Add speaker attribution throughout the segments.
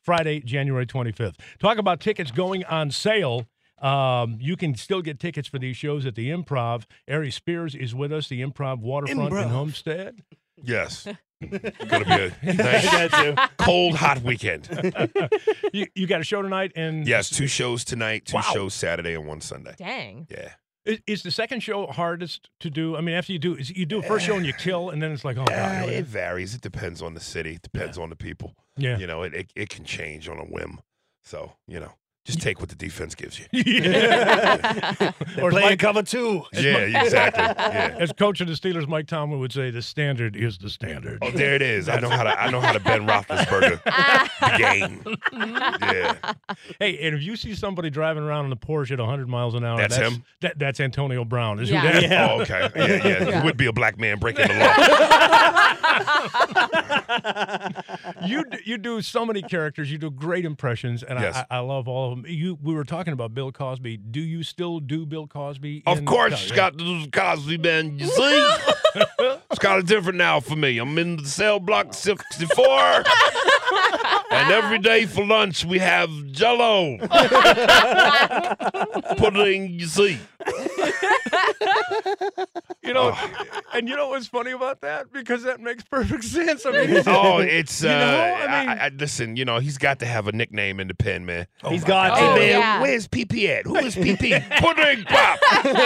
Speaker 1: Friday, January 25th. Talk about tickets going on sale. You can still get tickets for these shows at the Improv. Ari Spears is with us, the Improv Waterfront in Homestead.
Speaker 2: Yes. Gonna be a nice, cold, hot weekend.
Speaker 1: You got a show tonight? And
Speaker 2: yes, 2 shows tonight, 2 shows Saturday, and 1 Sunday.
Speaker 3: Dang.
Speaker 2: Yeah.
Speaker 1: Is the second show hardest to do? I mean, after you do a first show and you kill, and then it's like, oh, God.
Speaker 2: It varies. It depends on the city. It depends on the people.
Speaker 1: Yeah.
Speaker 2: You know, it can change on a whim. So, you know, just take what the defense gives you.
Speaker 1: Or
Speaker 4: playing cover 2.
Speaker 2: Yeah, exactly. Yeah.
Speaker 1: As coach of the Steelers, Mike Tomlin would say, the standard is the standard.
Speaker 2: Oh, there it is. I know how to Ben Roethlisberger the game. Yeah.
Speaker 1: Hey, and if you see somebody driving around in a Porsche at 100 miles an hour,
Speaker 2: That's him?
Speaker 1: That's Antonio Brown. Is who
Speaker 3: Yeah.
Speaker 1: that is.
Speaker 2: Oh, okay. Yeah. He would be a black man breaking the law.
Speaker 1: You do so many characters. You do great impressions, and
Speaker 2: Yes.
Speaker 1: I love all of them. We were talking about Bill Cosby. Do you still do Bill Cosby?
Speaker 2: Of course, Scott Cosby, man. You see? It's kind of different now for me. I'm in the cell block 64. And every day for lunch, we have Jell-O. Put it in your seat.
Speaker 1: You know, and you know what's funny about that? Because that makes perfect sense. I mean,
Speaker 2: Oh, it's,
Speaker 1: You know, I mean-
Speaker 2: listen, you know, he's got to have a nickname in the pen, man.
Speaker 4: He's got
Speaker 2: Hey,
Speaker 3: Oh,
Speaker 2: man,
Speaker 3: yeah.
Speaker 2: where's PP at? Who is PP? Pudding Pop.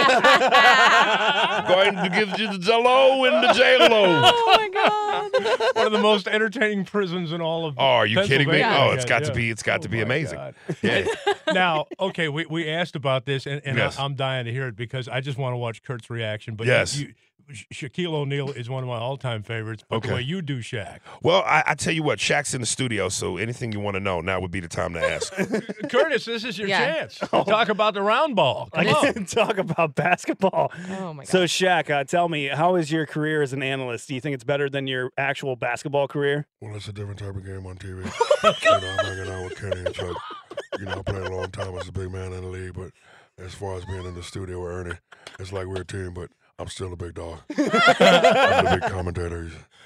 Speaker 2: Going to give you the Jell-O and the J-Lo.
Speaker 3: Oh my God.
Speaker 1: one of the most entertaining prisons in all of.
Speaker 2: Oh, are you kidding me?
Speaker 1: Pennsylvania.
Speaker 2: Oh, it's got
Speaker 1: Yeah.
Speaker 2: to be. It's got to be
Speaker 1: my
Speaker 2: amazing.
Speaker 1: God.
Speaker 2: Yeah.
Speaker 1: Now, okay, we asked about this, and
Speaker 2: Yes.
Speaker 1: I'm dying to hear it because I just want to watch Kurt's reaction. But
Speaker 2: Yes.
Speaker 1: Shaquille O'Neal is one of my all-time favorites. But the
Speaker 2: Okay.
Speaker 1: way you do Shaq,
Speaker 2: Well, I tell you what, Shaq's in the studio, so anything you want to know, now would be the time to ask.
Speaker 1: Curtis, this is your
Speaker 3: Yeah.
Speaker 1: chance. Talk about the round ball. Come
Speaker 4: I
Speaker 1: on.
Speaker 4: didn't talk about basketball.
Speaker 3: Oh my God.
Speaker 4: So, Shaq, tell me, how is your career as an analyst? Do you think it's better than your actual basketball career?
Speaker 5: Well, it's a different type of game on TV. You know, I'm hanging out with Kenny and Chuck. You know, I played a long time as a big man in the league, but as far as being in the studio with Ernie, it's like we're a team, but I'm still a big dog. I'm the big commentator.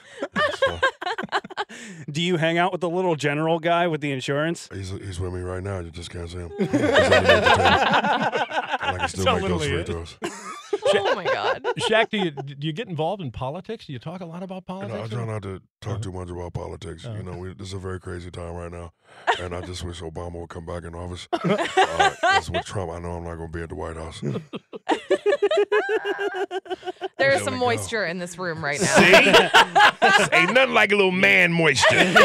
Speaker 4: Do you hang out with the little general guy with the insurance?
Speaker 5: He's with me right now. You just can't see him. He's underneath the table. And I can still
Speaker 1: That's how
Speaker 5: make those
Speaker 1: little
Speaker 5: free
Speaker 1: he is.
Speaker 5: throws.
Speaker 3: Oh my God.
Speaker 1: Shaq, do you get involved in politics? Do you talk a lot about
Speaker 5: You know, I
Speaker 1: politics?
Speaker 5: try not to talk too much about politics.
Speaker 1: Uh-huh.
Speaker 5: You know, this is a very crazy time right now, and I just wish Obama would come back in office. As with Trump, I know I'm not going to be at the White House.
Speaker 3: There is
Speaker 5: There
Speaker 3: some
Speaker 5: we go.
Speaker 3: moisture in this room right now.
Speaker 2: See? Ain't nothing like a little man moisture.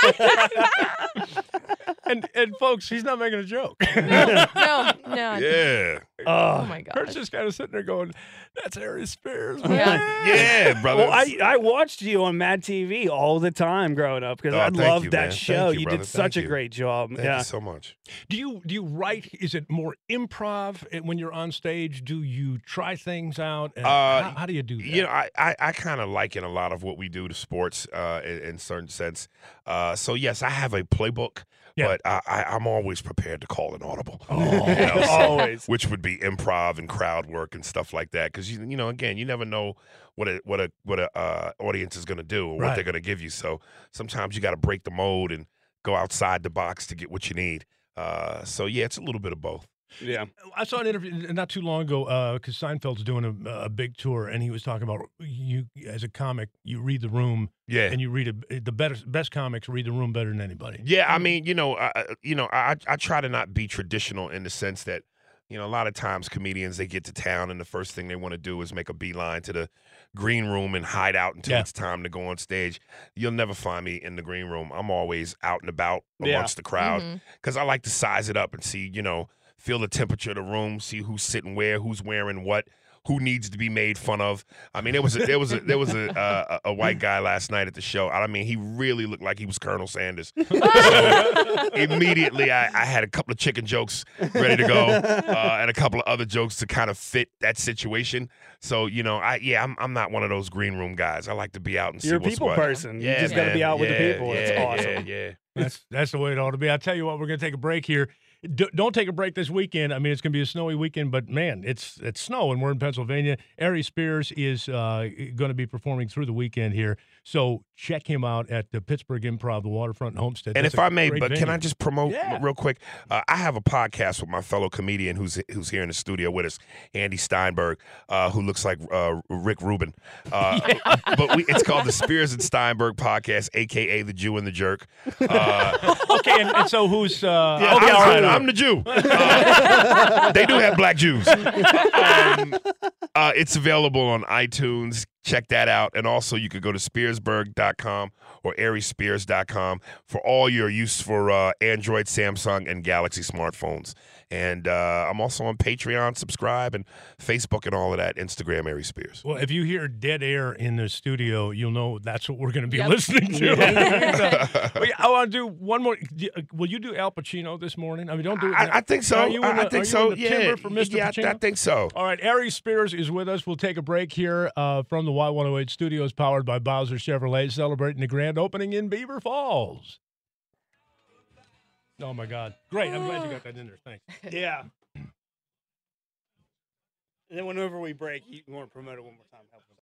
Speaker 1: And folks, he's not making a joke.
Speaker 3: No.
Speaker 2: Yeah.
Speaker 3: Oh my
Speaker 1: Kurt's
Speaker 3: God.
Speaker 1: just kind of sitting there going, "That's Ari Spears."
Speaker 3: Yeah.
Speaker 2: Yeah, brother.
Speaker 4: Well, I watched you on Mad TV all the time growing up because
Speaker 2: Oh,
Speaker 4: I
Speaker 2: thank
Speaker 4: loved
Speaker 2: you,
Speaker 4: that
Speaker 2: man.
Speaker 4: show.
Speaker 2: Thank you,
Speaker 4: You
Speaker 2: brother.
Speaker 4: did such
Speaker 2: Thank
Speaker 4: a
Speaker 2: you.
Speaker 4: great job.
Speaker 2: Thank
Speaker 4: yeah.
Speaker 2: you so much.
Speaker 1: Do you write? Is it more improv when you're on stage? Do you try things out? And how do you do that?
Speaker 2: You know, I kind of liken a lot of what we do to sports in certain sense. So, yes, I have a playbook,
Speaker 1: Yeah.
Speaker 2: but I'm always prepared to call an audible.
Speaker 1: Oh.
Speaker 2: You know, so-
Speaker 4: Always.
Speaker 2: Which would be improv and crowd work and stuff like that. Because, you know, again, you never know what a audience is going to do or what
Speaker 1: Right.
Speaker 2: they're going to give you. So sometimes you got to break the mold and go outside the box to get what you need. So, yeah, it's a little bit of both.
Speaker 4: Yeah.
Speaker 1: I saw an interview not too long ago because Seinfeld's doing a big tour, and he was talking about you as a comic, you read the room,
Speaker 2: Yeah.
Speaker 1: and you read the best comics read the room better than anybody.
Speaker 2: Yeah, I mean, I try to not be traditional in the sense that, you know, a lot of times comedians, they get to town and the first thing they want to do is make a beeline to the green room and hide out until
Speaker 1: Yeah.
Speaker 2: it's time to go on stage. You'll never find me in the green room. I'm always out and about
Speaker 4: Yeah.
Speaker 2: amongst the crowd
Speaker 3: Mhm.
Speaker 2: because I like to size it up and see, you know, feel the temperature of the room, see who's sitting where, who's wearing what, who needs to be made fun of. I mean, there was a white guy last night at the show. I mean, he really looked like he was Colonel Sanders. So immediately, I had a couple of chicken jokes ready to go, and a couple of other jokes to kind of fit that situation. So, you know, I'm not one of those green room guys. I like to be out and see
Speaker 4: You're a
Speaker 2: what's
Speaker 4: people
Speaker 2: what.
Speaker 4: person.
Speaker 2: Yeah,
Speaker 4: you just got to be
Speaker 2: man.
Speaker 4: out with the
Speaker 2: Yeah,
Speaker 4: people.
Speaker 2: Yeah,
Speaker 4: It's awesome.
Speaker 2: Yeah.
Speaker 1: That's the way it ought to be. I'll tell you what, we're going to take a break here. don't take a break this weekend. I mean, it's going to be a snowy weekend, but man, it's snow, and we're in Pennsylvania. Ari Spears is going to be performing through the weekend here, so check him out at the Pittsburgh Improv, the Waterfront in Homestead.
Speaker 2: And
Speaker 1: That's
Speaker 2: if
Speaker 1: a
Speaker 2: I may,
Speaker 1: great
Speaker 2: but can
Speaker 1: venue.
Speaker 2: I just promote
Speaker 1: Yeah.
Speaker 2: real quick? I have a podcast with my fellow comedian who's here in the studio with us, Andy Steinberg, who looks like Rick Rubin. But it's called the Spears and Steinberg Podcast, a.k.a. the Jew and the Jerk.
Speaker 1: Okay, and so who's? Okay, all right.
Speaker 2: I'm the Jew. They do have black Jews. It's available on iTunes. Check that out. And also, you could go to spearsburg.com or aryspears.com for all your use for Android, Samsung, and Galaxy smartphones. And I'm also on Patreon, subscribe, and Facebook and all of that, Instagram, Ari Spears.
Speaker 1: Well, if you hear dead air in the studio, you'll know that's what we're going to be
Speaker 3: Yep.
Speaker 1: listening to. Wait, I want to do one more. Will you do Al Pacino this morning? I mean, don't do it.
Speaker 2: I think so.
Speaker 1: Are you in
Speaker 2: I
Speaker 1: the-
Speaker 2: think
Speaker 1: are
Speaker 2: so.
Speaker 1: you in the
Speaker 2: Yeah,
Speaker 1: timber for Mr.
Speaker 2: yeah,
Speaker 1: Pacino?
Speaker 2: I think so.
Speaker 1: All right, Ari Spears is with us. We'll take a break here from the Y108 studios, powered by Bowser Chevrolet, celebrating the grand opening in Beaver Falls. Oh, my God. Great. I'm glad you got that in there. Thanks.
Speaker 4: Yeah. And then whenever we break, you want to promote it one more time. Help us.